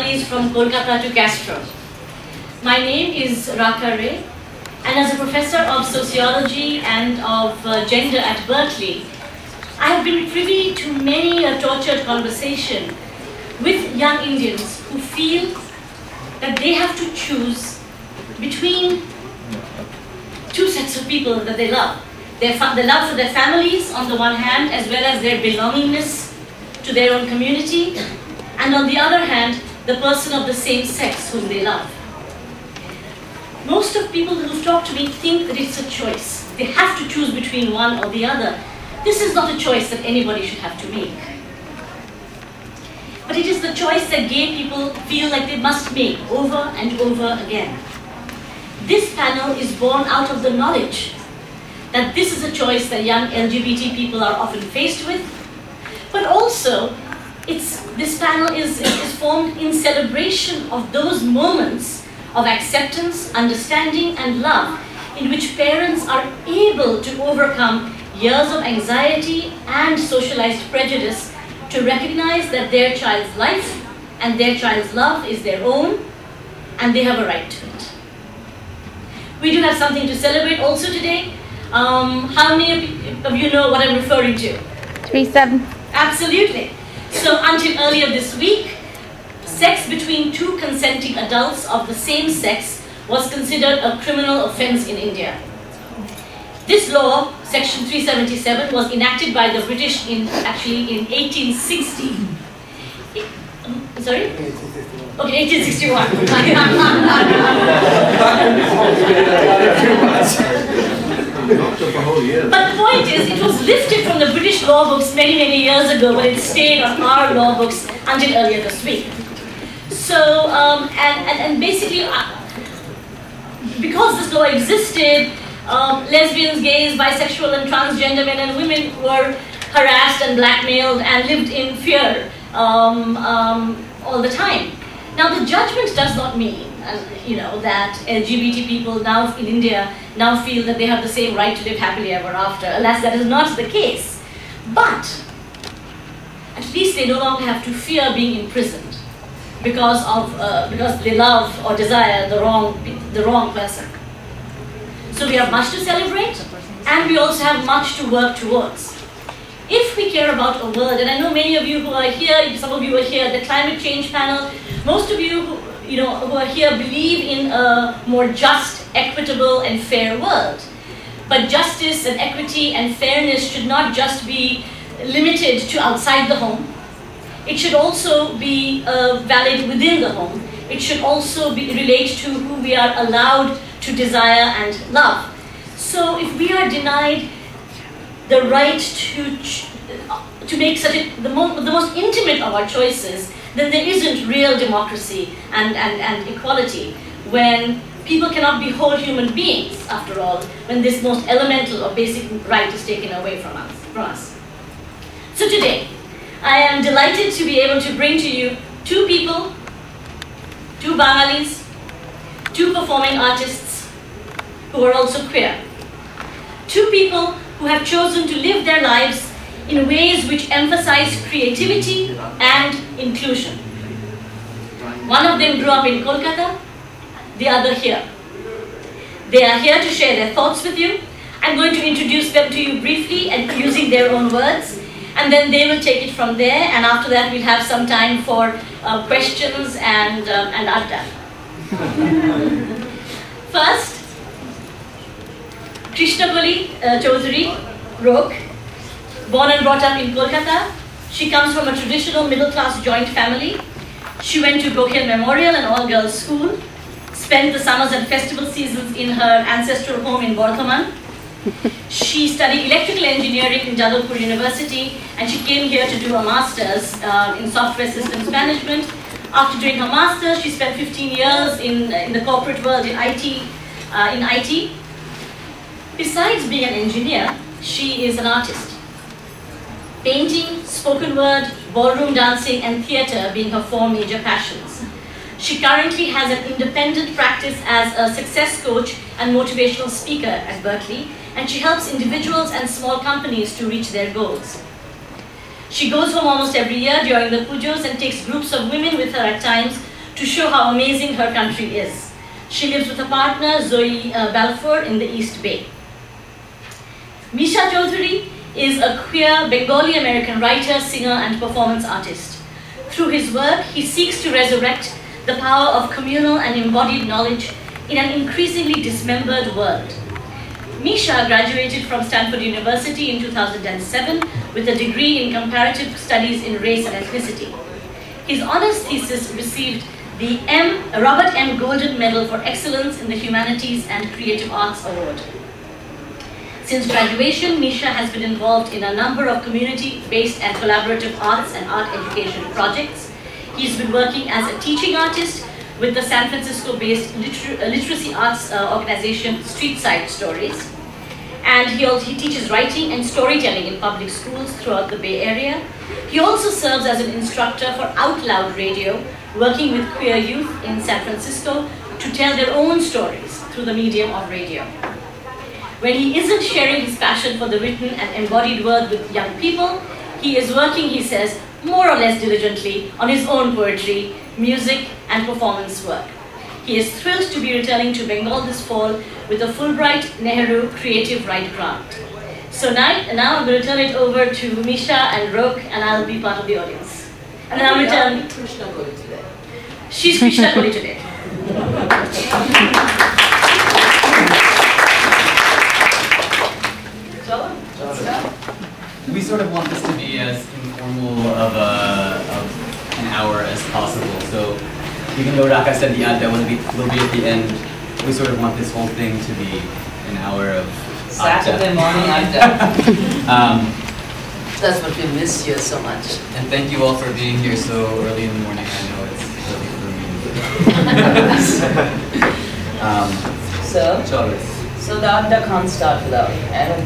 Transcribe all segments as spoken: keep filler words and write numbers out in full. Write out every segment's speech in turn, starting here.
Banglalis from Kolkata to Castro. My name is Raka Ray, and as a professor of sociology and of uh, gender at Berkeley, I have been privy to many a tortured conversation with young Indians who feel that they have to choose between two sets of people that they love. Their the love for their families on the one hand, as well as their belongingness to their own community, and on the other hand, the person of the same sex whom they love. Most of people who talk to me think that it's a choice. They have to choose between one or the other. This is not a choice that anybody should have to make. But it is the choice that gay people feel like they must make over and over again. This panel is born out of the knowledge that this is a choice that young L G B T people are often faced with, but also it's, this panel is, is formed in celebration of those moments of acceptance, understanding, and love in which parents are able to overcome years of anxiety and socialized prejudice to recognize that their child's life and their child's love is their own and they have a right to it. We do have something to celebrate also today. Um, how many of you know what I'm referring to? three seven. Absolutely. So until earlier this week, sex between two consenting adults of the same sex was considered a criminal offense in India. This law, section three seventy-seven, was enacted by the British in actually in eighteen sixty. Sorry? Okay, eighteen sixty-one. But the point is, it was lifted from the British law books many, many years ago, but it stayed on our law books until earlier this week. So, um, and, and, and basically, uh, because this law existed, um, lesbians, gays, bisexual, and transgender men and women were harassed and blackmailed and lived in fear um, um, all the time. Now, the judgment does not mean, uh, you know, that L G B T people now in India now feel that they have the same right to live happily ever after. Alas, that is not the case. But at least they no longer have to fear being imprisoned because of uh, because they love or desire the wrong the wrong person. So we have much to celebrate, and we also have much to work towards. If we care about a world, and I know many of you who are here, some of you are here, the climate change panel, most of you who, you know, who are here believe in a more just, equitable, and fair world. But justice and equity and fairness should not just be limited to outside the home. It should also be uh, valid within the home. It should also be, relate to who we are allowed to desire and love. So if we are denied the right to to make such a, the, mo the most intimate of our choices, then there isn't real democracy and, and, and equality when people cannot be whole human beings, after all, when this most elemental or basic right is taken away from us. From us. So today, I am delighted to be able to bring to you two people, two Bangalis, two performing artists who are also queer. Two people who have chosen to live their lives in ways which emphasize creativity and inclusion. One of them grew up in Kolkata, the other here. They are here to share their thoughts with you. I'm going to introduce them to you briefly and using their own words, and then they will take it from there, and after that we'll have some time for uh, questions and, um, and adda. First, Krishnapali uh, Chaudhary Rok, born and brought up in Kolkata. She comes from a traditional middle-class joint family. She went to Gokhale Memorial, an all-girls school, spent the summers and festival seasons in her ancestral home in Bardhaman. She studied electrical engineering in Jadavpur University, and she came here to do a master's uh, in software systems management. After doing her master's, she spent fifteen years in, in the corporate world in I T. Uh, in I T. Besides being an engineer, she is an artist. Painting, spoken word, ballroom dancing, and theatre being her four major passions. She currently has an independent practice as a success coach and motivational speaker at Berkeley, and she helps individuals and small companies to reach their goals. She goes home almost every year during the pujos and takes groups of women with her at times to show how amazing her country is. She lives with her partner, Zoe uh, Balfour, in the East Bay. Misha Chaudhary is a queer Bengali-American writer, singer, and performance artist. Through his work, he seeks to resurrect the power of communal and embodied knowledge in an increasingly dismembered world. Misha graduated from Stanford University in two thousand seven with a degree in comparative studies in race and ethnicity. His honors thesis received the M. Robert M. Golden Medal for Excellence in the Humanities and Creative Arts Award. Since graduation, Misha has been involved in a number of community-based and collaborative arts and art education projects. He's been working as a teaching artist with the San Francisco-based liter literacy arts uh, organization Street Side Stories. And he, also, he teaches writing and storytelling in public schools throughout the Bay Area. He also serves as an instructor for Out Loud Radio, working with queer youth in San Francisco to tell their own stories through the medium of radio. When he isn't sharing his passion for the written and embodied word with young people, he is working, he says, more or less diligently on his own poetry, music, and performance work. He is thrilled to be returning to Bengal this fall with the Fulbright Nehru Creative Write Grant. So now, now I'm going to turn it over to Misha and Rok, and I'll be part of the audience. And then I'll return. Krishna Koli today. She's Krishna Koli today. We sort of want this to be as informal of, a, of an hour as possible. So even though Raka said the adda will be, will be at the end, we sort of want this whole thing to be an hour of Saturday morning adda. um, That's what we miss you so much. and thank you all for being here so early in the morning. I know it's early for me. um, So, Chavez. so the adda can't start without Aaron.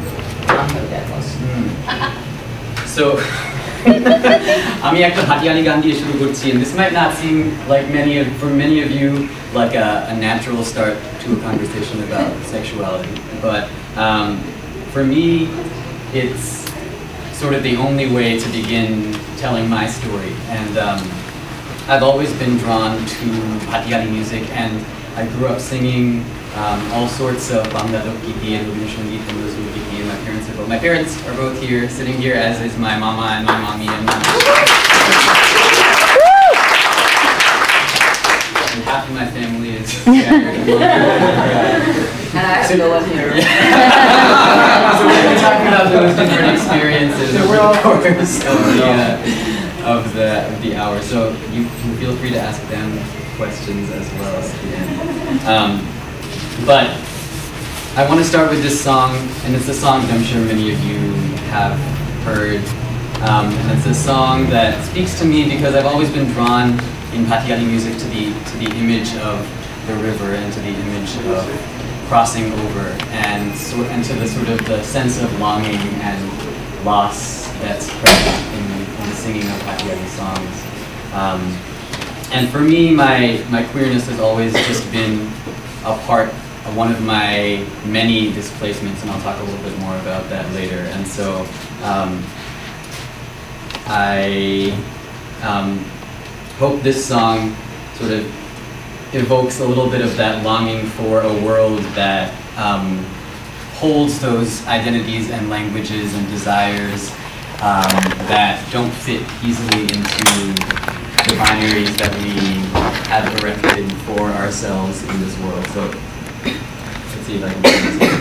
So, আমি একটা ভাটিয়ালি গান দিয়ে শুরু করছি, and this might not seem like many of, for many of you, like a, a natural start to a conversation about sexuality, but um, for me, it's sort of the only way to begin telling my story, and um, I've always been drawn to Bhatiali music, and I grew up singing um, all sorts of Bangla Lokgiti and Rabindra Sangeet and Nazrul Giti, and my parents are both. My parents are both here, sitting here, as is my mama and my mommy and my and half of my family is scattered among And I have no one here. So we're going to be talking about those different experiences over the course of the, uh, of the, of the hour. So you can feel free to ask them questions as well as the end. Um, but I want to start with this song, and it's a song that I'm sure many of you have heard. Um, and it's a song that speaks to me because I've always been drawn in Bhatiali music to the, to the image of the river and to the image of crossing over, and, so, and to the sort of the sense of longing and loss that's present in, in the singing of Bhatiali songs. Um, and for me, my, my queerness has always just been a part of one of my many displacements, and I'll talk a little bit more about that later. And so um, I um, hope this song sort of evokes a little bit of that longing for a world that um, holds those identities and languages and desires um, that don't fit easily into the binaries that we have erected for ourselves in this world. So let's see if I can do this.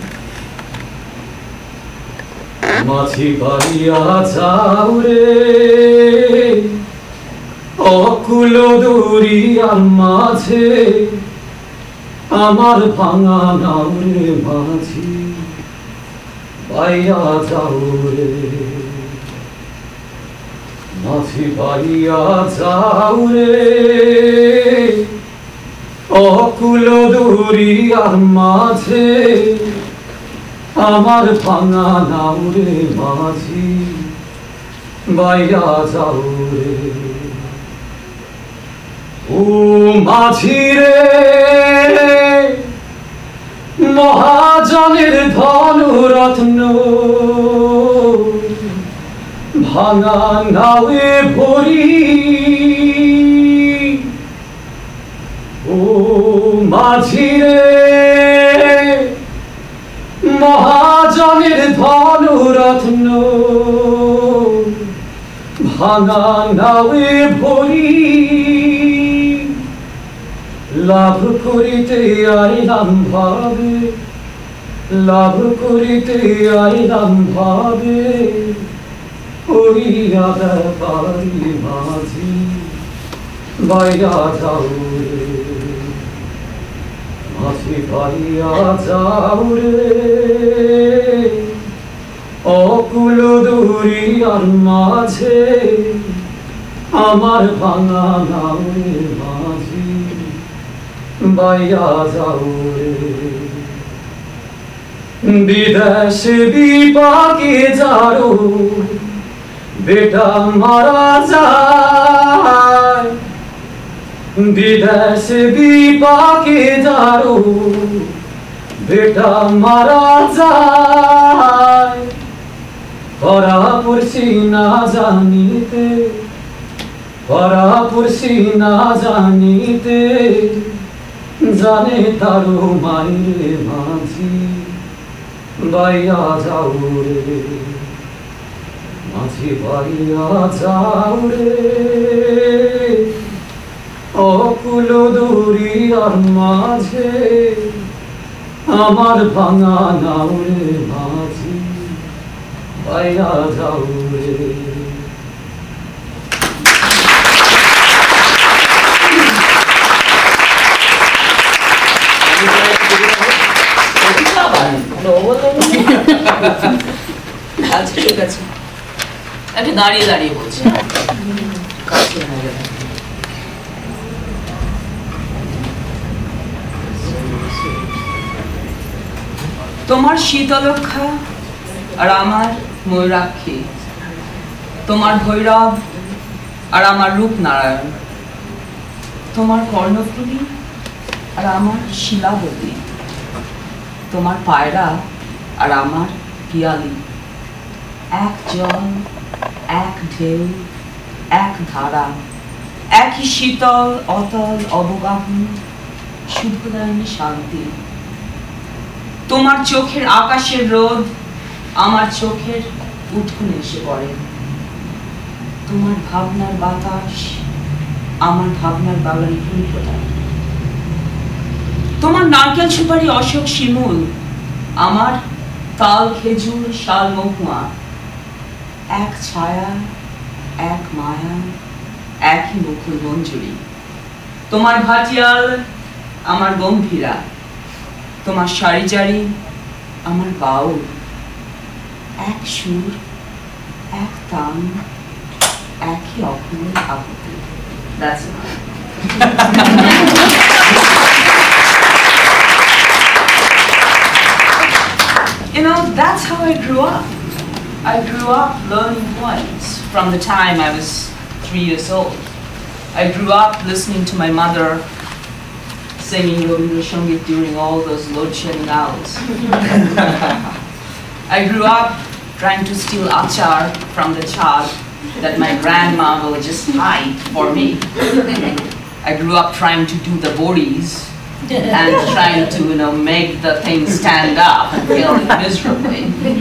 মাছি পাইয়া যাওরে অকুল দরিয়ার মাঝে আমার ভাঙা নাওরে মাঝি পাইয়া যাওরে মাছি পাইয়া যাওরে অকুল দরিয়ার মাঝে আমার ভাঙা নাওরে মাঝি বাইয়া যাওরে ও মাঝি রে মহাজনের ধন রত্ন ভাঙা নাওয়ে ভরি মাঝিরে মহাজনের ধনুরত্ন ভাঙা নাওয়ে ভরি লাভ করিতে আইলাম ভাবে লাভ করিতে আইলাম ভাবে হইয়া ব্যাপারি মাঝি বাইয়া যাও রে মাঝি বাইয়া যাও রে অকুল দুরিয়ার মাঝে আমার ভাঙা নাও রে মাঝি বাইয়া যাও রে বিদেশ বিপাকে যারো বেটা মারা যায় বিদেশ বিপাকে যারো বেটা মারা যায় পরা পুরসি না জানিতে পরা পুরসি না জানিতে জানে তারো মাইরে মাঝি বাইয়া যাও রে মাঝি বাইয়া যাও রে অকুল দুরিয়ার মাঝে আমার ভাঙা নাও রে মাঝি বাইয়া যাও রে আচ্ছা ঠিক আছে একটু দাঁড়িয়ে দাঁড়িয়ে বলছি কাছে না গেলে। তোমার শীতলক্ষা আর আমার ময়ূরাক্ষী, তোমার ভৈরব আর আমার রূপনারায়ণ, তোমার কর্ণফুলী আর আমার শিলাবতী, তোমার পায়রা আর আমার পিয়ালি, এক জল এক ঢেউ এক ধারা, একই শীতল অতল অবগাহন, শুভদায়নী শান্তি। তোমার চোখের আকাশের রোদ আমার চোখের উঠোনে এসে পড়ে, তোমার ভাবনার বাতাস আমার ভাবনার বাগানে ফুল ফোটায়, তোমার নারকেল সুপারি অশোক শিমুল আমার তাল খেজুর শাল মহুয়া, এক ছায়া এক মায়া একই মুকুল মঞ্জুরি। তোমার ভাটিয়াল আমার গম্ভীরা, তোমার সারিজারি আমার বাউল, এক সুর এক তান একই অপূর্ণ আকুতি। That's it. You know, that's how I grew up. I grew up learning poems from the time I was three years old. I grew up listening to my mother singing Rabindra Sangit during all those load shedding hours. I grew up trying to steal achar from the chart that my grandma will just hide for me. I grew up trying to do the bodis and trying to, you know, make the thing stand up and fail miserably.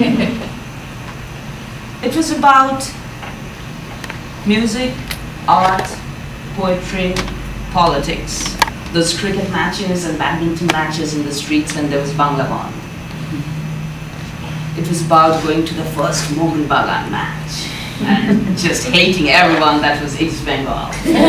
It was about music, art, poetry, politics. Those cricket matches and badminton matches in the streets when there was Banglaban. It was about going to the first Mohan Bagan match and just hating everyone that was East Bengal.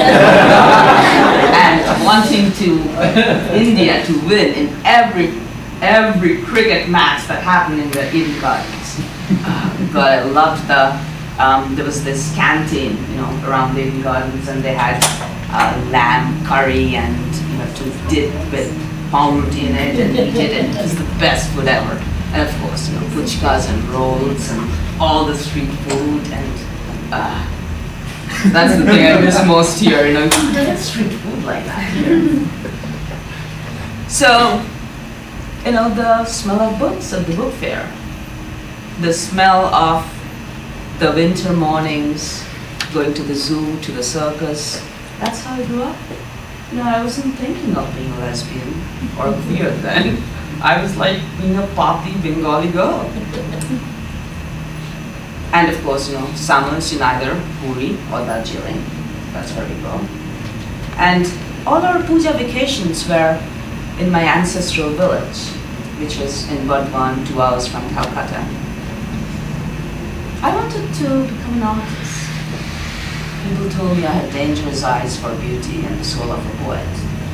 And wanting to India to win in every every cricket match that happened in the Eden Gardens. Uh, but I loved the, um, there was this canteen, you know, around the Eden Gardens, and they had uh, lamb curry and you have to dip with pound in it and eat it, and it was the best food ever. And of course, you know, puchkas and rolls and all the street food, and uh, that's the thing I miss most here, you know, you don't get street food like that here. So, you know, the smell of books at the book fair, the smell of the winter mornings, going to the zoo, to the circus, that's how I grew up. you know, I wasn't thinking of being a lesbian or queer then. I was like being a Pati Bengali girl. And of course, you know, summers in either Puri or Darjeeling. That's where we go. And all our puja vacations were in my ancestral village, which was in Burdwan, two hours from Calcutta. I wanted to become an artist. People told me I had dangerous eyes for beauty and the soul of a poet.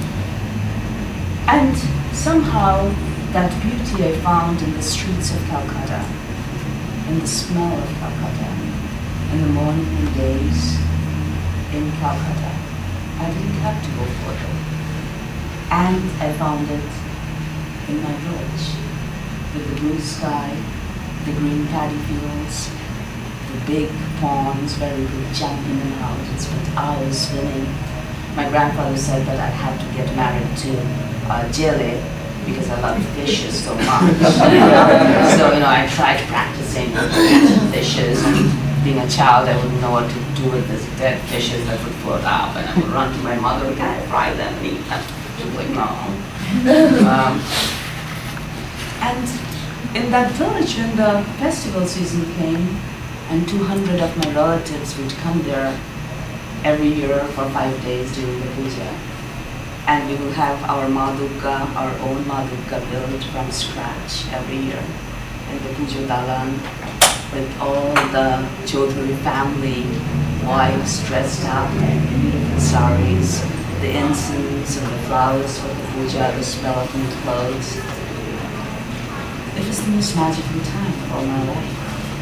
And somehow, that beauty I found in the streets of Calcutta, in the smell of Calcutta, in the morning days in Calcutta. I didn't have to go further. And I found it in my village, with the blue sky, the green paddy fields, the big ponds where we could jump in and out and spend hours swimming. My grandfather said that I'd have to get married to uh, Jele, because I love fishes so much. So, you know, I tried practicing fishes, and being a child, I wouldn't know what to do with these dead fishes that would float up, and I would run to my mother, can I fry them and eat them? She was like, no. Um, and in that village, when the festival season came, and two hundred of my relatives would come there every year for five days during the puja. And we will have our Madhuka, our own Madhuka built from scratch every year in the Puja Dalan with all the Chaudhary family wives dressed up in beautiful saris, the incense and the flowers for the puja, the smell of new clothes. It was the most magical time of all my life.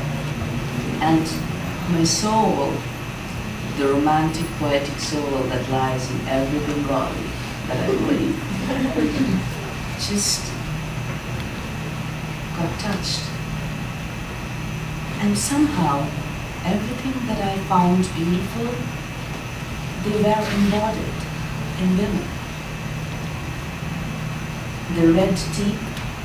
And my soul, the romantic, poetic soul that lies in every Bengali that I believe, just got touched. And somehow, everything that I found beautiful, they were embodied in women. The red teeth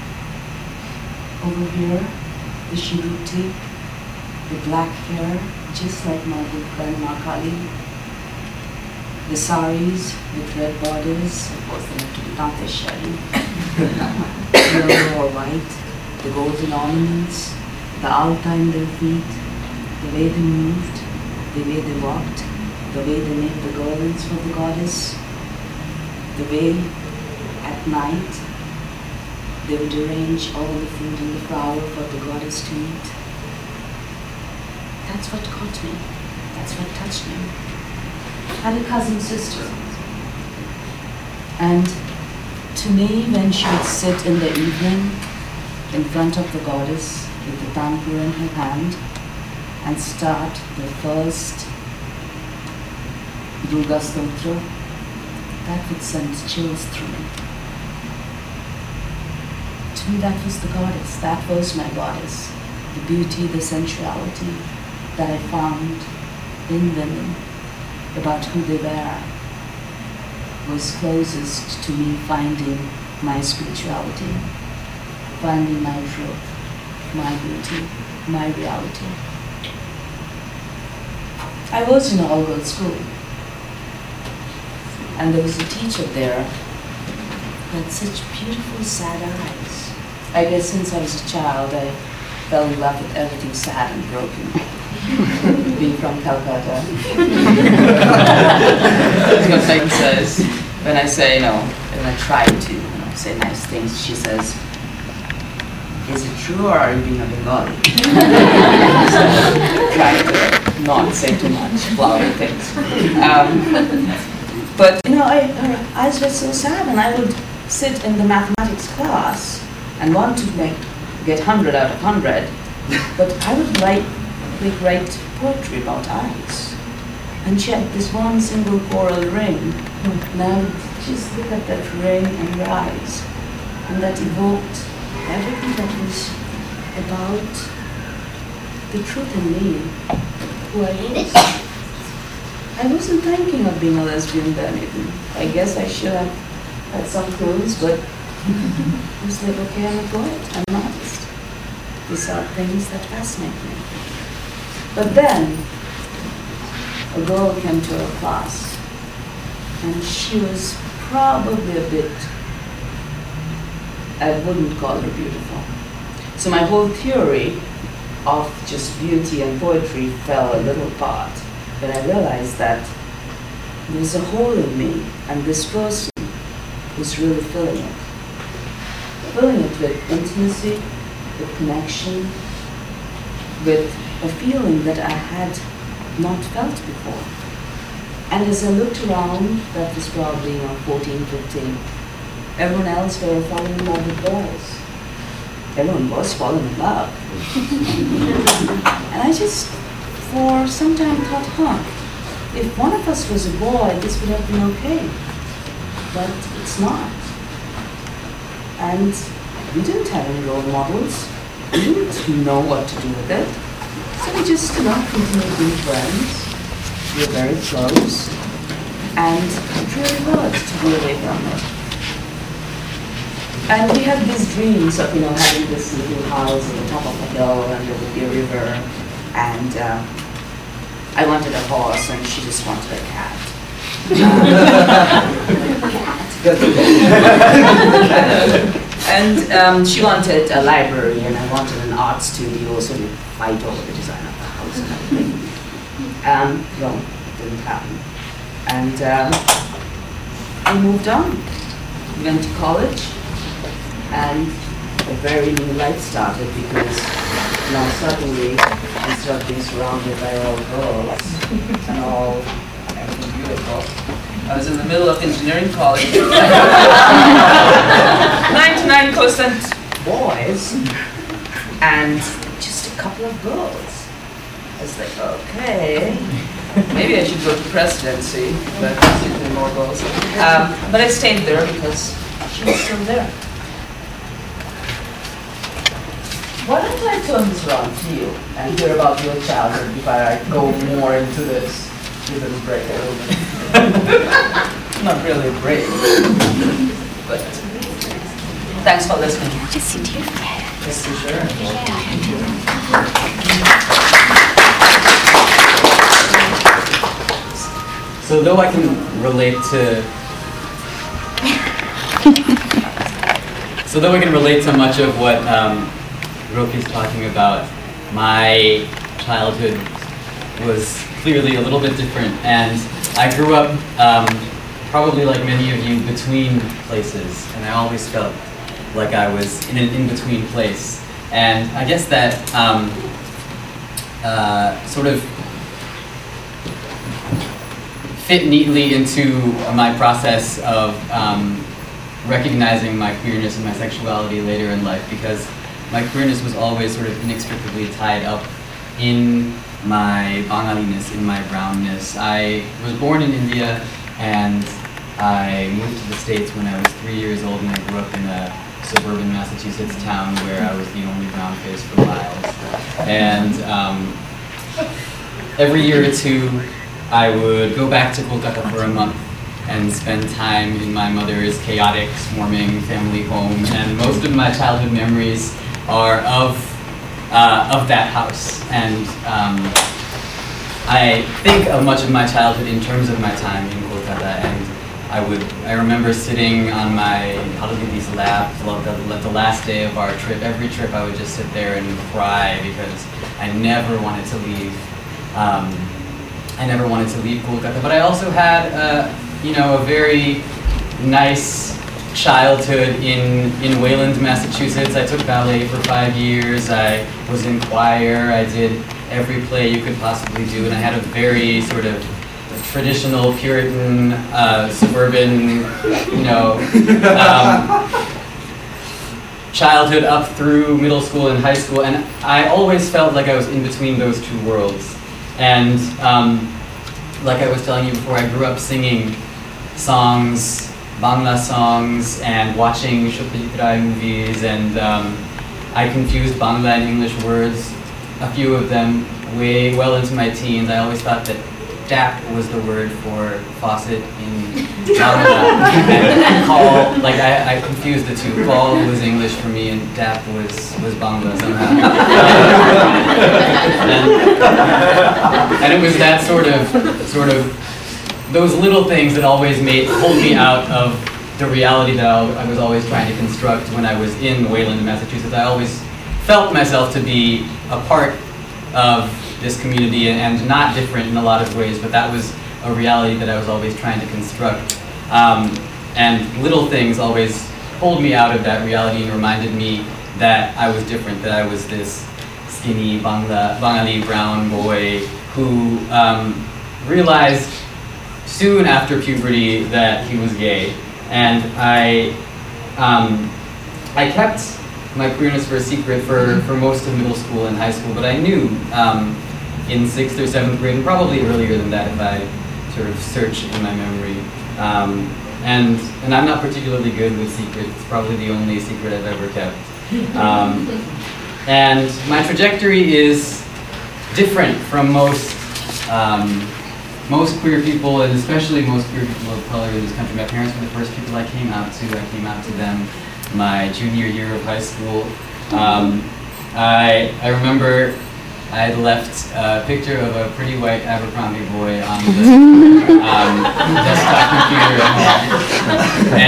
over here, the shiruti, the black hair, just like Madhuka and Makali. The saris with red borders, of course they have to be Tanteshari, yellow or white, the golden ornaments, the alta in their feet, the way they moved, the way they walked, the way they made the garlands for the goddess, the way at night they would arrange all the food and the flower for the goddess to eat. That's what caught me. That's what touched me. I had a cousin sister. And to me, when she would sit in the evening in front of the goddess with the tanpur in her hand and start the first Durga Stotra, that would send chills through me. To me, that was the goddess. That was my goddess. The beauty, the sensuality that I found in women, about who they were, was closest to me finding my spirituality, finding my truth, my beauty, my reality. I was in an all-girls school, and there was a teacher there who had such beautiful sad eyes. I guess since I was a child, I fell in love with everything sad and broken. Being from Calcutta. Sometimes says, when I say, you know, when I try to, you know, say nice things, she says, is it true or are you being a Bengali? So, trying to not say too much flowery things. Um, but, you know, I, her eyes were so sad, and I would sit in the mathematics class and want to make, get one hundred out of one hundred, but I would write like write poetry about eyes. And she had this one single coral ring. And I would just look at that ring and her eyes. And that evoked everything that was about the truth in me, who I was. I wasn't thinking of being a lesbian then even. I guess I should have had some clues, but I was like, okay, I'm a poet, I'm an artist. These are things that fascinate me. But then, a girl came to our class, and she was probably a bit, I wouldn't call her beautiful. So my whole theory of just beauty and poetry fell a little apart when I realized that there was a hole in me, and this person was really filling it. Filling it with intimacy, with connection, with a feeling that I had not felt before. And as I looked around, that was probably, you know, fourteen, fifteen, everyone else were falling in love with boys. Everyone was falling in love. And I just, for some time, thought, huh, if one of us was a boy, this would have been okay. But it's not. And we didn't have any role models. We didn't know what to do with it. So we just, you know, continued being friends. We were very close. And it really hurt to be away from it. And we had these dreams of, you know, having this little house at the top of a hill, and there would be a river. And uh, I wanted a horse, and she just wanted a cat. And um, she wanted a library, and I wanted an art studio, so we'd fight over the design of the house and everything. Um, well, it didn't happen. And um, I moved on. We went to college, and a very new life started, because now suddenly, instead of being surrounded by all girls and all everything beautiful, I was in the middle of engineering college. ninety-nine percent boys and just a couple of girls. I was like, okay, maybe I should go to presidency, but there's usually more girls. Um, but I stayed there because she was still there. Why don't I turn this around to you and hear about your childhood before I go more into this? Give it a break a little bit. Not really a break, but thanks for listening. Just sit here. Yes, for sure. So though I can relate to, so though I can relate to much of what um, Roki's talking about, my childhood was clearly a little bit different, and I grew up um, probably like many of you between places, and I always felt like I was in an in-between place. And I guess that um, uh, sort of fit neatly into my process of um, recognizing my queerness and my sexuality later in life, because my queerness was always sort of inextricably tied up in my Bangaliness, in my brownness. I was born in India, and I moved to the States when I was three years old, and I grew up in a suburban Massachusetts town where I was the only brown face for miles. And um, every year or two, I would go back to Kolkata for a month and spend time in my mother's chaotic, swarming family home. And most of my childhood memories are of uh, of that house. And um, I think of much of my childhood in terms of my time in Kolkata. And I would, I remember sitting on my Haladidi's lap the, the last day of our trip. Every trip I would just sit there and cry because I never wanted to leave. Um, I never wanted to leave Kolkata, but I also had, uh, you know, a very nice childhood in, in Wayland, Massachusetts. I took ballet for five years. I was in choir. I did every play you could possibly do, and I had a very sort of traditional Puritan, uh, suburban, you know, um, childhood up through middle school and high school, and I always felt like I was in between those two worlds. And um, like I was telling you before, I grew up singing songs, Bangla songs, and watching Satyajit Ray movies, and um, I confused Bangla and English words, a few of them, way well into my teens. I always thought that tap was the word for faucet in Bangla, and call, like I, I confused the two. Call was English for me, and tap was, was Bangla somehow. and, and it was that sort of, sort of those little things that always made pulled me out of the reality that I was always trying to construct when I was in Wayland, Massachusetts. I always felt myself to be a part of this community and not different in a lot of ways, but that was a reality that I was always trying to construct. Um, and little things always pulled me out of that reality and reminded me that I was different, that I was this skinny Bangla, Bangali brown boy who um, realized soon after puberty that he was gay. And I, um, I kept my queerness for a secret for, for most of middle school and high school, but I knew um, in sixth or seventh grade, and probably earlier than that if I sort of search in my memory. Um, and, and I'm not particularly good with secrets. It's probably the only secret I've ever kept. Um, and my trajectory is different from most um, most queer people, and especially most queer people of color in this country. My parents were the first people I came out to. I came out to them my junior year of high school. Um, I, I remember I had left a picture of a pretty white Abercrombie boy on the um, desktop computer at home.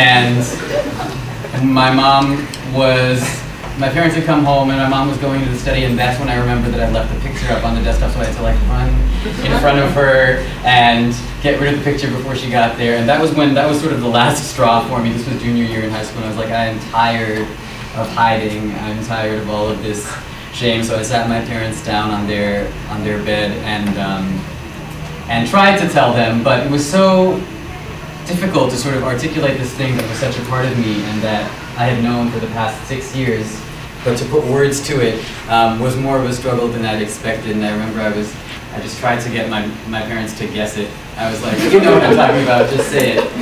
And my mom was, my parents had come home and my mom was going to the study, and that's when I remember that I left the picture up on the desktop, so I had to like run in front of her and get rid of the picture before she got there. And that was when, that was sort of the last straw for me. This was junior year in high school, and I was like, I am tired of hiding. I'm tired of all of this shame. So I sat my parents down on their, on their bed and, um, and tried to tell them, but it was so difficult to sort of articulate this thing that was such a part of me and that I had known for the past six years, but to put words to it um, was more of a struggle than I'd expected. And I remember I was, I just tried to get my, my parents to guess it. I was like, you know what I'm talking about, just say it. Um,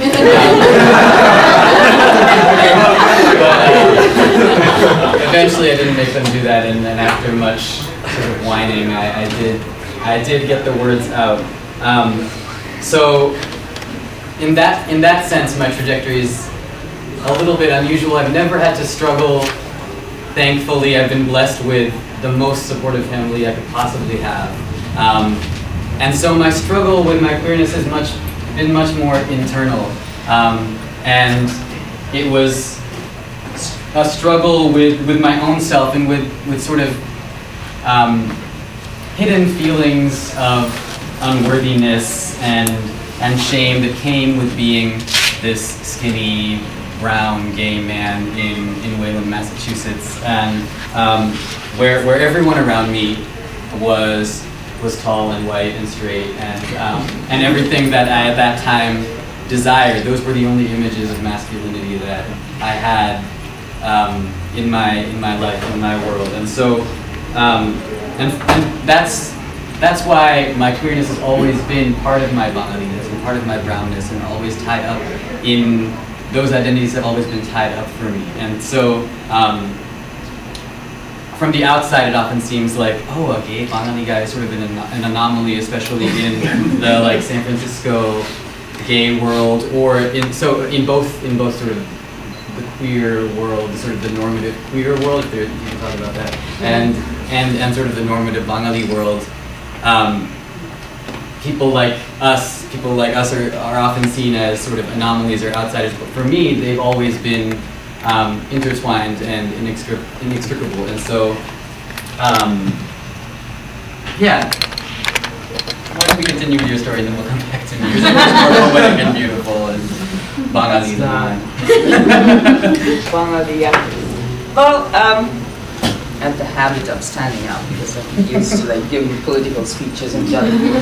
but, uh, eventually I didn't make them do that, and, and after much sort of whining, I, I did I did get the words out. Um, so in that, in that sense, my trajectory is a little bit unusual. I've never had to struggle. Thankfully, I've been blessed with the most supportive family I could possibly have. Um, and so my struggle with my queerness has much, been much more internal. Um, and it was a struggle with, with my own self and with, with sort of um, hidden feelings of unworthiness and, and shame that came with being this skinny, brown gay man in, in Wayland, Massachusetts, and um, where, where everyone around me was, was tall and white and straight, and, um, and everything that I at that time desired. Those were the only images of masculinity that I had um, in, my, in my life, in my world. And so, um, and, and that's, that's why my queerness has always been part of my Bangaliness and part of my brownness, and always tied up in those identities have always been tied up for me. And so, um, from the outside, it often seems like, oh, a gay Bangali guy is sort of an, an anomaly, especially in the like San Francisco gay world, or in so in both in both sort of the queer world, sort of the normative queer world, if there, you can talk about that, and and and sort of the normative Bangali world. Um, people like us, people like us are, are often seen as sort of anomalies or outsiders, but for me, they've always been um, intertwined and inextric inextricable. And so, um, yeah. Why don't we continue with your story, and then we'll come back to me. Yours is much more poetic and beautiful and Bangali than mine. Bangali, yeah. Well, um, I have the habit of standing up because I'm used to like giving political speeches in Jalapur.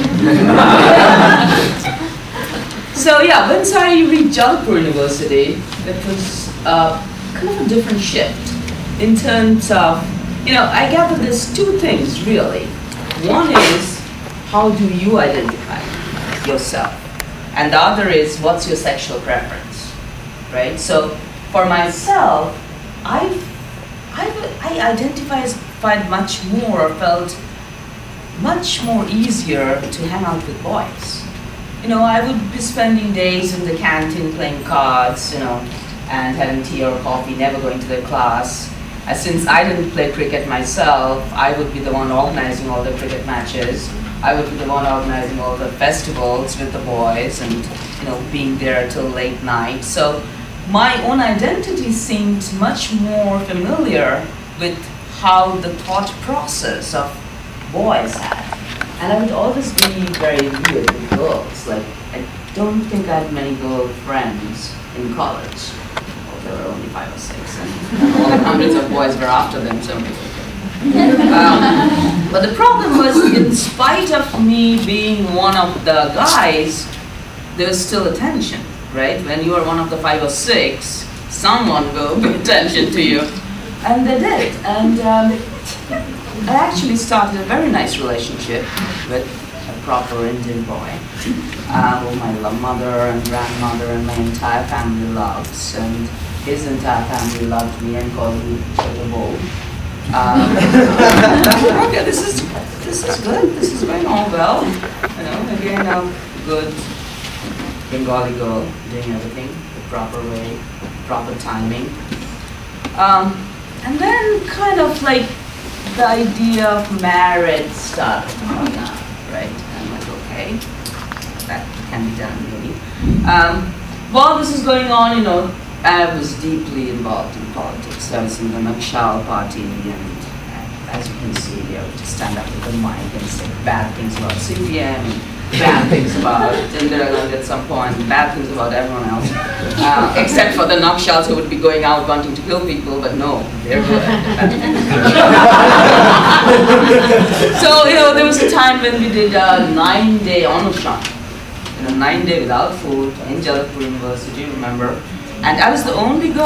So yeah, once I reached Jalapur University, it was uh, kind of a different shift in terms of, you know, I gather there's two things really. One is, how do you identify yourself? And the other is, what's your sexual preference, right? So for myself, I've I, I identified much more, or felt much more easier to hang out with boys. You know, I would be spending days in the canteen playing cards, you know, and having tea or coffee, never going to the class. And since I didn't play cricket myself, I would be the one organizing all the cricket matches. I would be the one organizing all the festivals with the boys and, you know, being there till late night. So my own identity seemed much more familiar with how the thought process of boys had. And I would always be very weird with girls. Like, I don't think I had many girl friends in college. Well, there were only five or six, and all the hundreds of boys were after them, so. Um, but the problem was, in spite of me being one of the guys, there was still attention, right? When you are one of the five or six, someone will pay attention to you. And they did. And um, I actually started a very nice relationship with a proper Indian boy, uh, who my mother and grandmother and my entire family loves. And his entire family loved me and called me Chotabo. Um, okay, this is this is good. This is going all well. You know, again, a good Bengali girl doing everything the proper way, proper timing. Um, and then, kind of like the idea of marriage started coming up, right? And I'm like, okay, that can be done, maybe. Um, while this is going on, you know, I was deeply involved in politics. I was in the Nakshal party, and as you can see here, I would just stand up with the mic and say bad things about C P M, and bad things about Indira Gandhi at some point, and bad things about everyone else, uh, except for the Nakshals who would be going out wanting to kill people, but no, they're good. So, you know, there was a time when we did a nine-day Anushan, you know, nine day without food in Jalapur University, remember? And I was the only girl.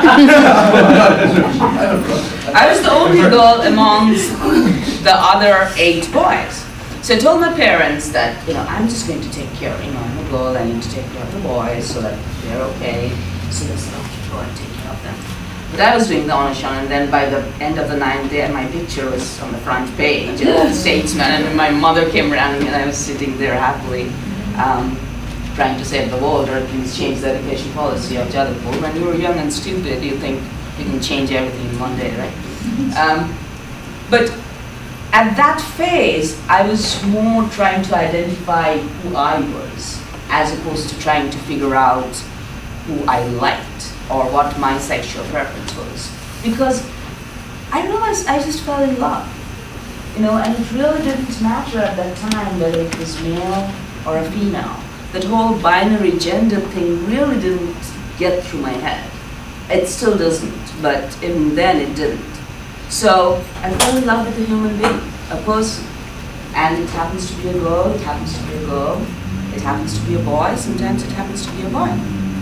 I was the only girl amongst the other eight boys. So I told my parents that, you know, I'm just going to take care, you know, I'm a girl, I need to take care of the boys so that they're okay. So they said, okay, go and take care of them. But I was doing the Anushan, and then by the end of the ninth day, my picture was on the front page, you know, Statesman, and my mother came around me and I was sitting there happily. Um, trying to save the world, or at least change the education policy of Jadavpur. When you were young and stupid, you think you can change everything in one day, right? Um, but at that phase, I was more trying to identify who I was, as opposed to trying to figure out who I liked, or what my sexual preference was. Because I realized I just fell in love, you know, and it really didn't matter at that time whether it was male or a female. That whole binary gender thing really didn't get through my head. It still doesn't, but even then it didn't. So I fell in love with a human being, a person. And it happens to be a girl, it happens to be a girl, it happens to be a boy, sometimes it happens to be a boy.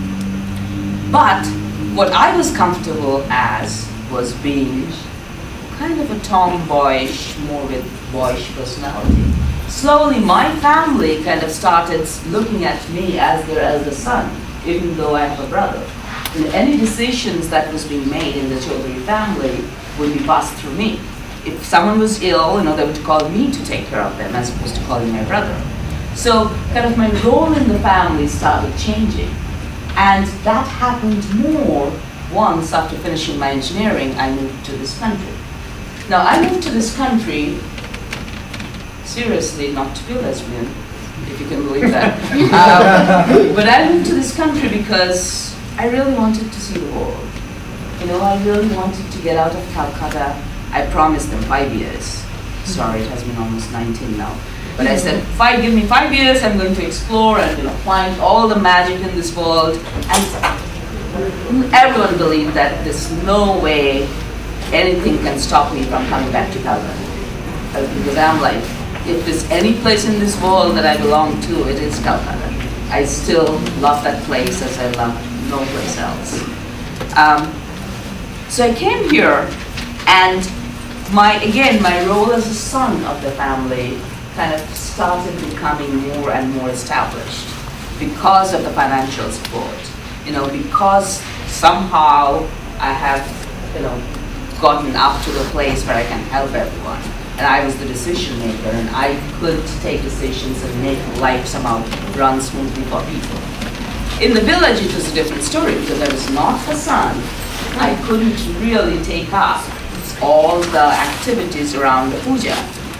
But what I was comfortable as was being kind of a tomboyish, more with boyish personality. Slowly, my family kind of started looking at me as their eldest son, even though I have a brother. And any decisions that was being made in the Chaudhary family would be passed through me. If someone was ill, you know, they would call me to take care of them as opposed to calling my brother. So, kind of my role in the family started changing. And that happened more once after finishing my engineering, I moved to this country. Now, I moved to this country seriously not to be lesbian, if you can believe that. um, but I moved to this country because I really wanted to see the world. You know, I really wanted to get out of Calcutta. I promised them five years. Sorry, it has been almost nineteen now. But I said, five, give me five years, I'm going to explore and, you know, find all the magic in this world. And everyone believed that there's no way anything can stop me from coming back to Calcutta. Because I'm like, if there's any place in this world that I belong to, it is Calcutta. I still love that place as I love no place else. Um, so I came here, and my again, my role as a son of the family kind of started becoming more and more established because of the financial support. You know, because somehow I have, you know, gotten up to the place where I can help everyone. And I was the decision maker, and I could take decisions and make life somehow run smoothly for people. In the village, it was a different story because I was not the son. I couldn't really take up all the activities around the puja.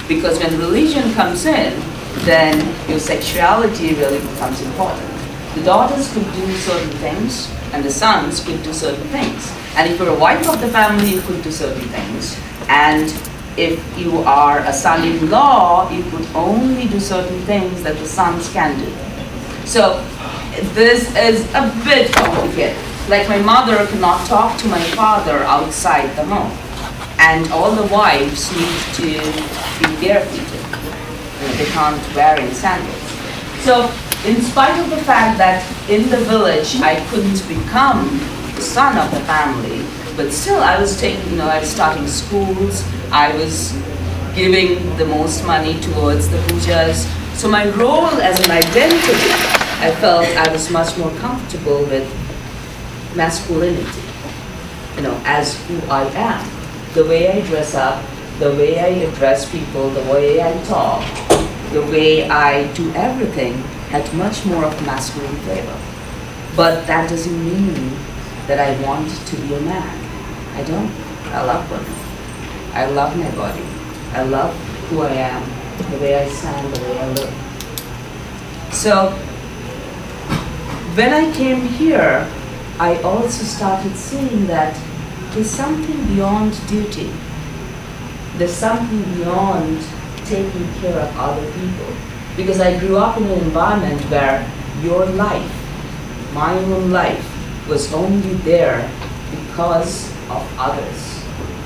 Because when religion comes in, then your sexuality really becomes important. The daughters could do certain things, and the sons could do certain things. And if you're a wife of the family, you could do certain things. And if you are a son-in-law, you could only do certain things that the sons can do. So this is a bit complicated. Like my mother cannot talk to my father outside the home. And all the wives need to be barefooted. You know, they can't wear any sandals. So in spite of the fact that in the village I couldn't become the son of the family, but still I was taking, you know, I was starting schools, I was giving the most money towards the pujas. So my role as an identity, I felt I was much more comfortable with masculinity, you know, as who I am. The way I dress up, the way I address people, the way I talk, the way I do everything had much more of masculine flavor. But that doesn't mean that I want to be a man. I don't. I love women. I love my body. I love who I am, the way I stand, the way I look. So when I came here, I also started seeing that there's something beyond duty. There's something beyond taking care of other people. Because I grew up in an environment where your life, my own life, was only there because of others.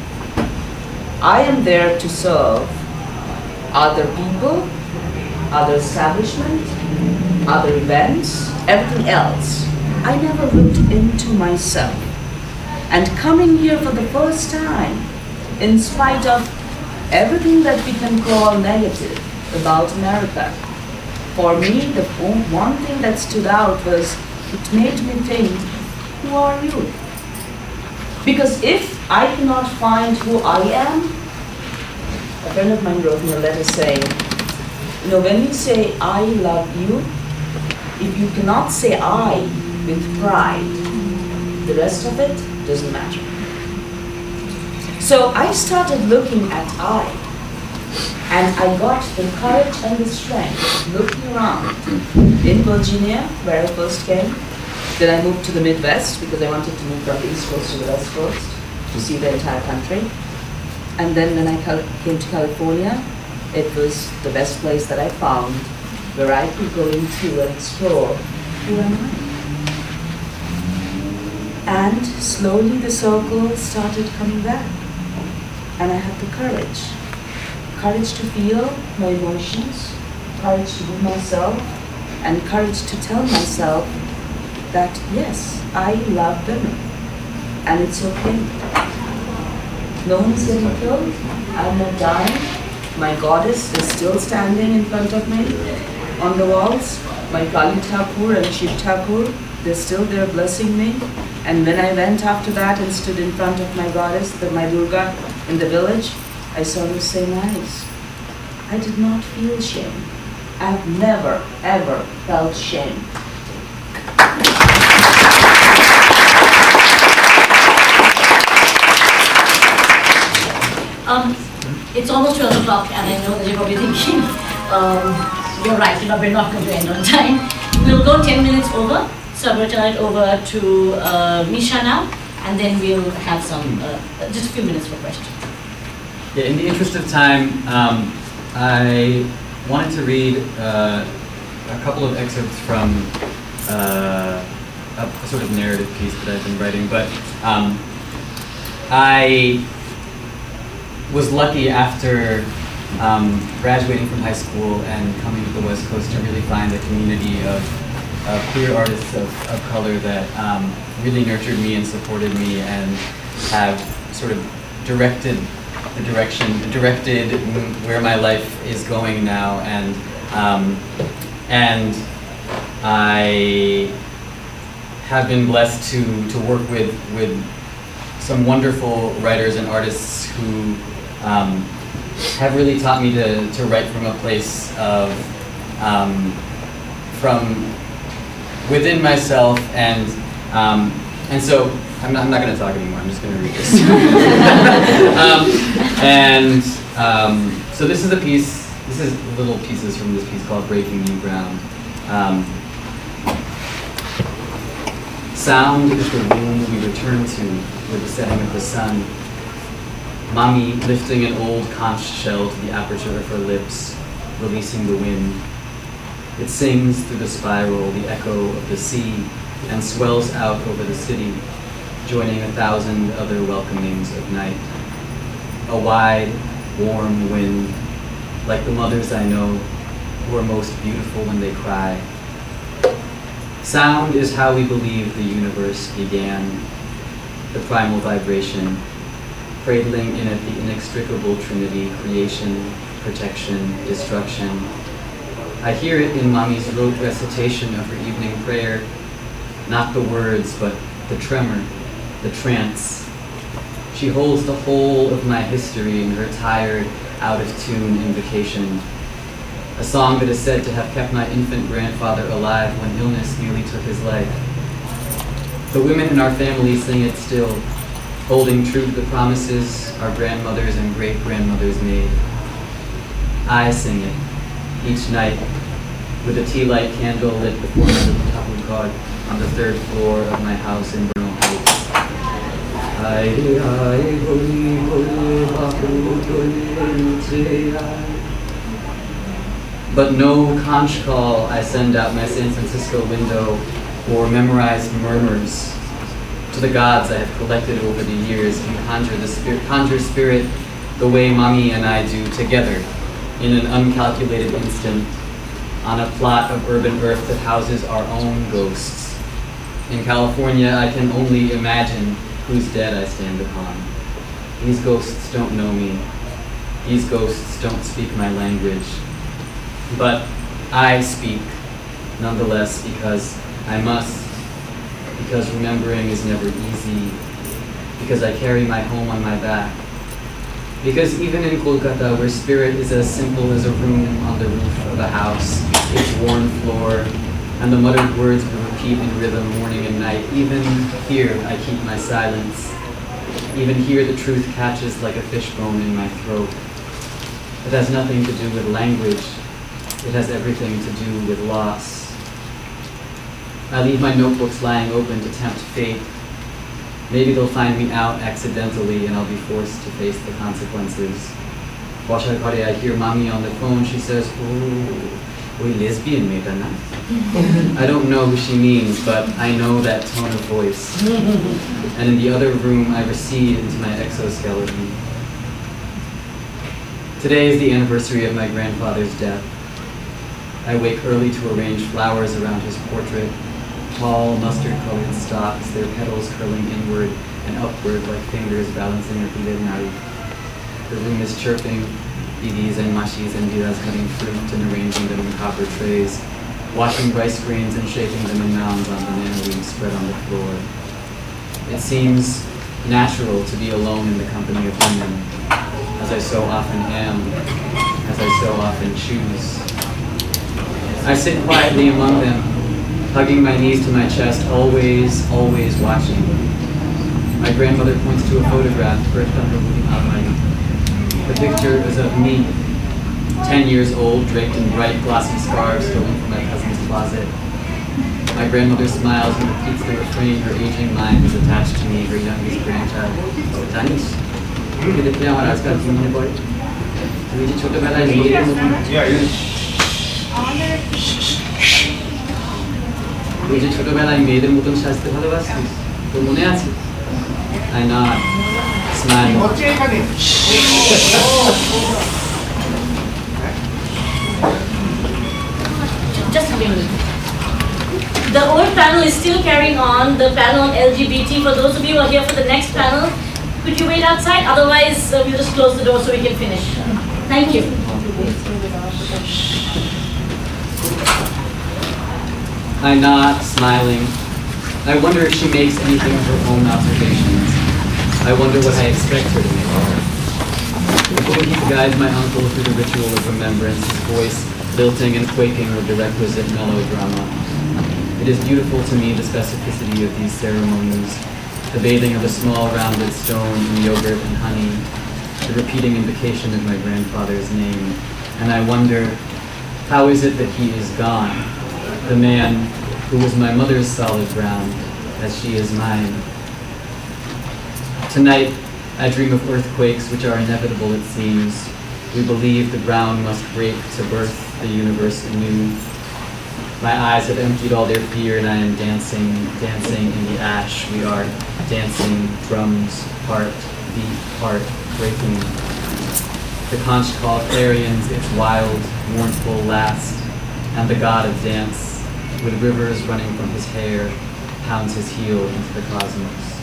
I am there to serve other people, other establishment, other events, everything else. I never looked into myself. And coming here for the first time, in spite of everything that we can call negative about America, for me, the one thing that stood out was it made me think, who are you? Because if I cannot find who I am, a friend of mine wrote me a letter saying, you know, when you say I love you, if you cannot say I with pride, the rest of it doesn't matter. So I started looking at I, and I got the courage and the strength looking around in Virginia, where I first came. Then I moved to the Midwest because I wanted to move from the East Coast to the West Coast to see the entire country. And then when I came to California, it was the best place that I found where I could go into and explore who am I. And slowly the circle started coming back. And I had the courage. Courage to feel my emotions, courage to be myself, and courage to tell myself that yes, I love women, and it's okay. No one's getting killed, I'm not dying, my goddess is still standing in front of me on the walls, my Kali Thakur and Shiv Thakur, they're still there blessing me. And when I went after that and stood in front of my goddess, the, my Durga, in the village, I saw those same eyes. I did not feel shame. I've never, ever felt shame. Um, it's almost twelve o'clock, and I know that you're probably thinking, um, you're right, you know, we're not going to end on time. We'll go ten minutes over, so I'm going to turn it over to uh, Misha now, and then we'll have some, uh, just a few minutes for questions. Yeah, in the interest of time, um, I wanted to read uh, a couple of excerpts from uh, a, a sort of narrative piece that I've been writing, but um, I was lucky after um, graduating from high school and coming to the West Coast to really find a community of, of queer artists of, of color that um, really nurtured me and supported me and have sort of directed the direction, directed where my life is going now, and um, and I have been blessed to to work with with some wonderful writers and artists who um, have really taught me to to write from a place of um, from within myself and um, And so, I'm not, I'm not going to talk anymore, I'm just going to read this. um, and um, so this is a piece, this is little pieces from this piece called Breaking New Ground. Um, Sound is the room we return to with the setting of the sun. Mommy lifting an old conch shell to the aperture of her lips, releasing the wind. It sings through the spiral, the echo of the sea, and swells out over the city, joining a thousand other welcomings of night. A wide, warm wind, like the mothers I know, who are most beautiful when they cry. Sound is how we believe the universe began, the primal vibration, cradling in it the inextricable trinity, creation, protection, destruction. I hear it in Mommy's rote recitation of her evening prayer, not the words, but the tremor, the trance. She holds the whole of my history in her tired, out-of-tune invocation. A song that is said to have kept my infant grandfather alive when illness nearly took his life. The women in our family sing it still, holding true to the promises our grandmothers and great-grandmothers made. I sing it each night with a tea light candle lit before my little tapu card on the third floor of my house in Bernal Heights. But no conch call I send out my San Francisco window or memorized murmurs to the gods I have collected over the years and conjure the spirit, conjure spirit the way Mommy and I do together in an uncalculated instant on a plot of urban earth that houses our own ghosts. In California, I can only imagine whose dead I stand upon. These ghosts don't know me. These ghosts don't speak my language. But I speak, nonetheless, because I must, because remembering is never easy, because I carry my home on my back, because even in Kolkata, where spirit is as simple as a room on the roof of a house, its worn floor, and the muttered words we repeat in rhythm morning and night, even here I keep my silence. Even here the truth catches like a fishbone in my throat. It has nothing to do with language. It has everything to do with loss. I leave my notebooks lying open to tempt fate. Maybe they'll find me out accidentally and I'll be forced to face the consequences. Washakare, I hear Mommy on the phone. She says, oh, we lesbian made that night. I don't know who she means, but I know that tone of voice. And in the other room, I recede into my exoskeleton. Today is the anniversary of my grandfather's death. I wake early to arrange flowers around his portrait, tall, mustard-colored stalks, their petals curling inward and upward like fingers balancing a pilenari. The room is chirping, Didis and Mashis and Diras cutting fruit and arranging them in copper trays, washing rice grains and shaping them in mounds on banana leaves spread on the floor. It seems natural to be alone in the company of women, as I so often am, as I so often choose. I sit quietly among them, hugging my knees to my chest, always, always watching. My grandmother points to a photograph perched on her wooden almari. The picture is of me, ten years old, draped in bright, glossy scarves stolen from my cousin's closet. My grandmother smiles and repeats the refrain her aging mind has attached to me, her youngest grandchild. Danish, you দেখলে আমার আজকাল কি মনে পড়ে? তুমি যে ছোটবেলায় মেয়েদের মতো তুই যে ছোটবেলায় মেয়েদের মতন সাজতে ভালোবাসতিস, তোর মনে আছে? I nod, smile. Just a minute. The old panel is still carrying on, the panel on L G B T. For those of you who are here for the next panel, could you wait outside? Otherwise, uh, we'll just close the door so we can finish. Thank you. I nod, smiling. I wonder if she makes anything of her own observations. I wonder what I expect her to make. He guides my uncle through the ritual of remembrance, his voice lilting and quaking with the requisite melodrama. It is beautiful to me, the specificity of these ceremonies, the bathing of a small rounded stone in yogurt and honey, the repeating invocation of my grandfather's name. And I wonder, how is it that he is gone, the man who was my mother's solid ground, as she is mine? Tonight, I dream of earthquakes which are inevitable, it seems. We believe the ground must break to birth the universe anew. My eyes have emptied all their fear and I am dancing, dancing in the ash. We are dancing, drums, heart, beat, heart, breaking. The conch call clarions its wild, mournful last, and the god of dance, with rivers running from his hair, pounds his heel into the cosmos.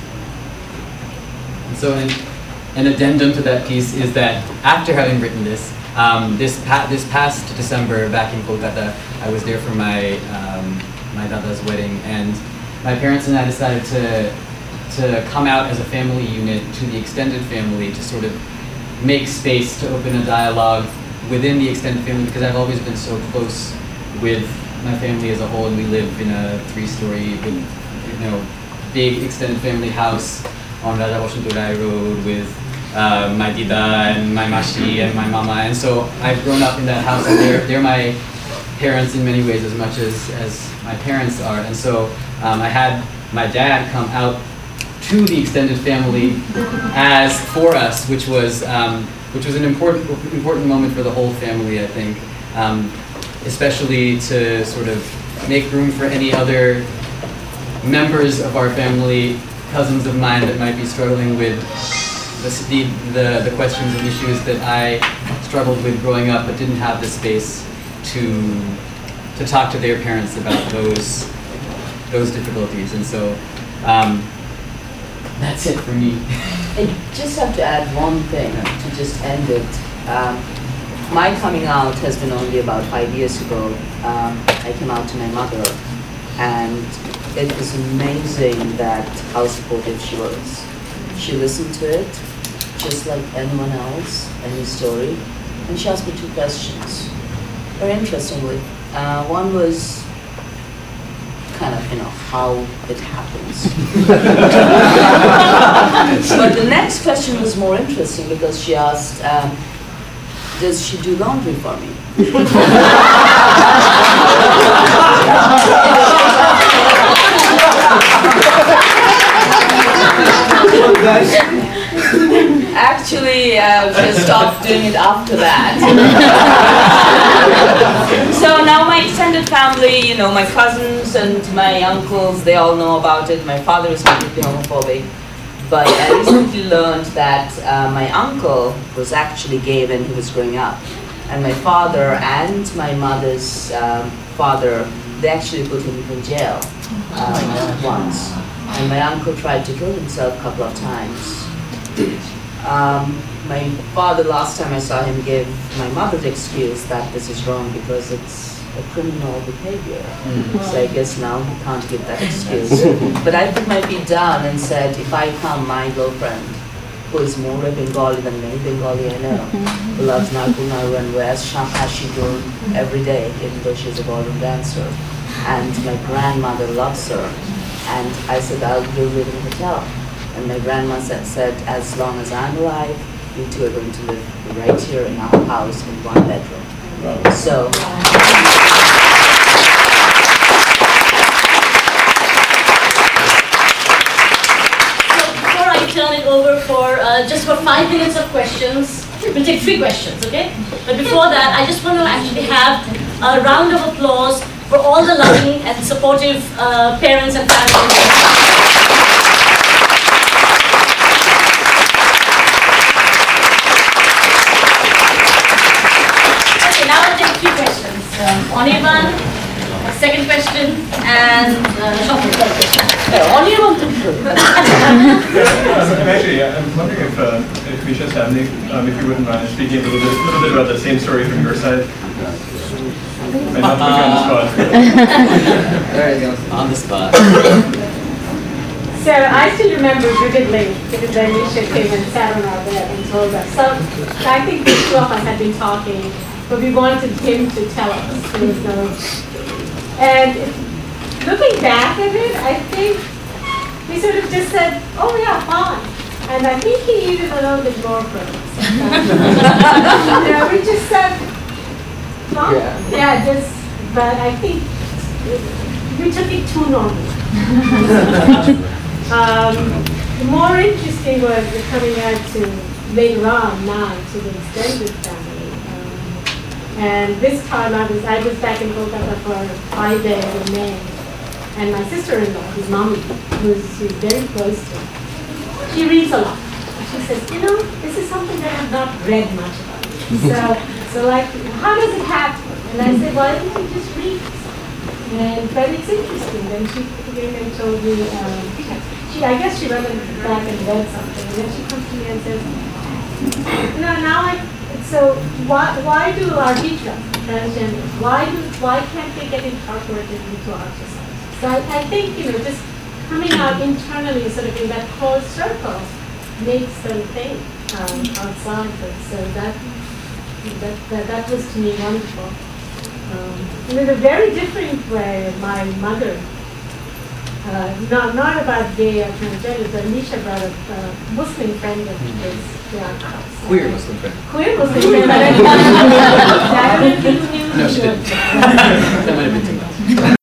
And so an, an addendum to that piece is that after having written this, um, this, pa this past December back in Kolkata, I was there for my, um, my dada's wedding, and my parents and I decided to, to come out as a family unit to the extended family to sort of make space to open a dialogue within the extended family, because I've always been so close with my family as a whole, and we live in a three-story, you know, big extended family house on Raja Vasanta Rai Road with uh, my dida and my mashi and my mama, and so I've grown up in that house, and they're, they're my parents in many ways as much as, as my parents are, and so um, I had my dad come out to the extended family as for us, which was um, which was an important important moment for the whole family, I think, um, especially to sort of make room for any other members of our family, cousins of mine that might be struggling with the the, the questions and issues that I struggled with growing up, but didn't have the space to to talk to their parents about those those difficulties, and so. Um, That's it for me. I just have to add one thing to just end it. Um, my coming out has been only about five years ago. Um, I came out to my mother, and it was amazing that how supportive she was. She listened to it, just like anyone else, any story, and she asked me two questions. Very interestingly, uh, one was kind of, you know, how it happens. But the next question was more interesting because she asked, um, does she do laundry for me? Actually, uh, she stopped doing it after that. So now my extended family, you know, my cousins and my uncles, they all know about it. My father is completely homophobic. But I recently learned that uh, my uncle was actually gay when he was growing up. And my father and my mother's um, father, they actually put him in jail um, once. And my uncle tried to kill himself a couple of times. Um, my father, last time I saw him, gave my mother the excuse that this is wrong because it's a criminal behavior. Mm-hmm. So I guess now he can't give that excuse. But I put my feet down and said, if I come, my girlfriend, who is more a Bengali than any Bengali I know, who loves Naku Naru and wears Shakashidur every day, even though she's a ballroom dancer. And my grandmother loves her. And I said, I'll live in a hotel. And my grandma said, said, as long as I'm alive, you two are going to live right here in our house in one bedroom. Wow. So, so before I turn it over for uh, just for five minutes of questions, we'll take three questions, okay? But before that, I just want to actually have a round of applause for all the loving and supportive uh, parents and families. Three questions. Um, Anirban, second question, and uh, Anirban. Actually, I'm wondering if, uh, if Misha's family, um, if you wouldn't mind speaking a little bit, little bit about the same story from your side. And not to put you on the spot. There you go, on the spot. So I still remember vividly because then Misha came and sat on our bed and told us. So I think the two of us had been talking. But we wanted him to tell us. There was no, and looking back at it, I think we sort of just said, oh yeah, fine. And I think he needed a little bit more from us. You know, we just said, fine. Yeah. Yeah, just, but I think we took it too normal. um, more interesting was the coming out to later on now to the extended family. Um, and this time I was I was back in Kolkata for five days in May. And my sister-in-law, his mommy, who's, who's very close to him, she reads a lot. She says, you know, this is something that I've not read much about. So, so like, how does it happen? And I said, why don't you just read it? And, but it's interesting. Then she came and told me, um, she, I guess she went back and read something. And then she comes to me and says, you know, now I, so why, why do our teachers, transgenders, why, do, why can't they get incorporated into our society? So I, I think, you know, just coming out internally, sort of in that closed circle, makes them think um, outside. But so that, that that that was to me wonderful. Um, in a very different way, my mother, uh, not not about gay or transgender, but Nisha brought a uh, Muslim friend of his to our house. Queer Muslim friend. Queer Muslim friend. I don't know if you knew. No, she didn't. That might have been too much.